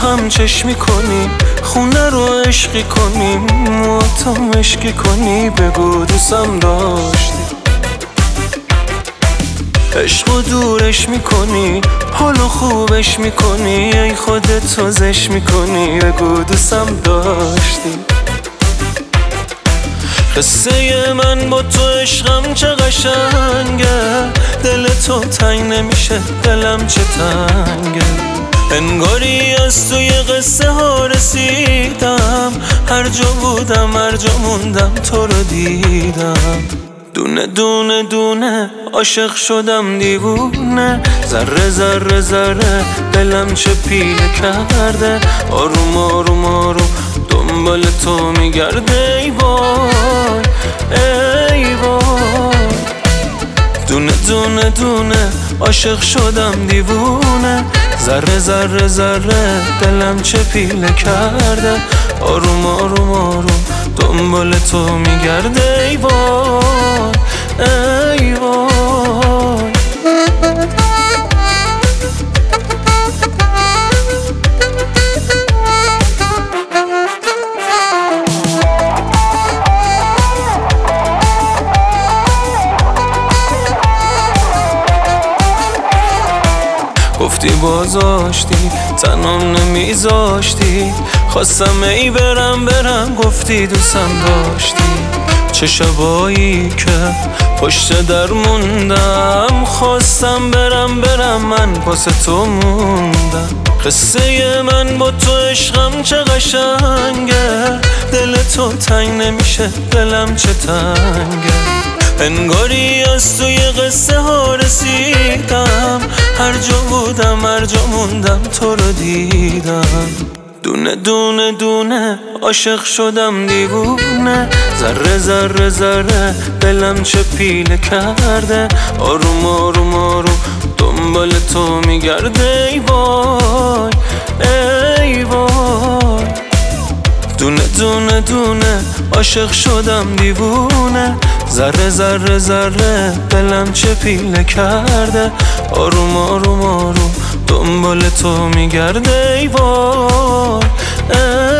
هم چشمی کنیم، خونه رو عشقی کنیم، تو مشکی کنی، بگو دوستم داشتی. عشقو دورش میکنی، حالو خوبش میکنی، ای خودت توزش میکنی، بگو دوستم داشتی. قصه من با تو عشقم چه قشنگه، دل تو تنگ نمیشه، دلم چه تنگه. انگاری از توی قصه ها رسیدم، هر جا بودم هر جا موندم تو رو دیدم. دونه دونه دونه عاشق شدم دیوونه، ذره ذره ذره دلم چه پیله کرده. آروم آروم آروم دنبال تو میگرده، ای وای ای وای. دونه دونه دونه عاشق شدم دیوونه، ذره ذره ذره دلم چه پیله کرده. آروم آروم آروم دنبال تو میگرده، ای وای ای وای. گفتی بازاشتی تنم نمیذاشتی، خواستم ای برم گفتی دوستم داشتی. چه شبایی که پشت در موندم، خواستم برم من واسه تو موندم. قصه من با تو عشقم چه قشنگه، دل تو تنگ نمیشه، دلم چه تنگه. انگاری از توی قصه ها رسیدم، هر جا بودم هر جا موندم تو رو دیدم. دونه دونه دونه عاشق شدم دیوونه، ذره ذره ذره دلم چه پیله کرده. آروم آروم آروم دنبال تو میگرده، ای وای ای وای. دونه دونه دونه عاشق شدم دیوونه، ذره ذره ذره دلم چه پیله کرده. آروم آروم آروم دنبال تو میگرده، ای وای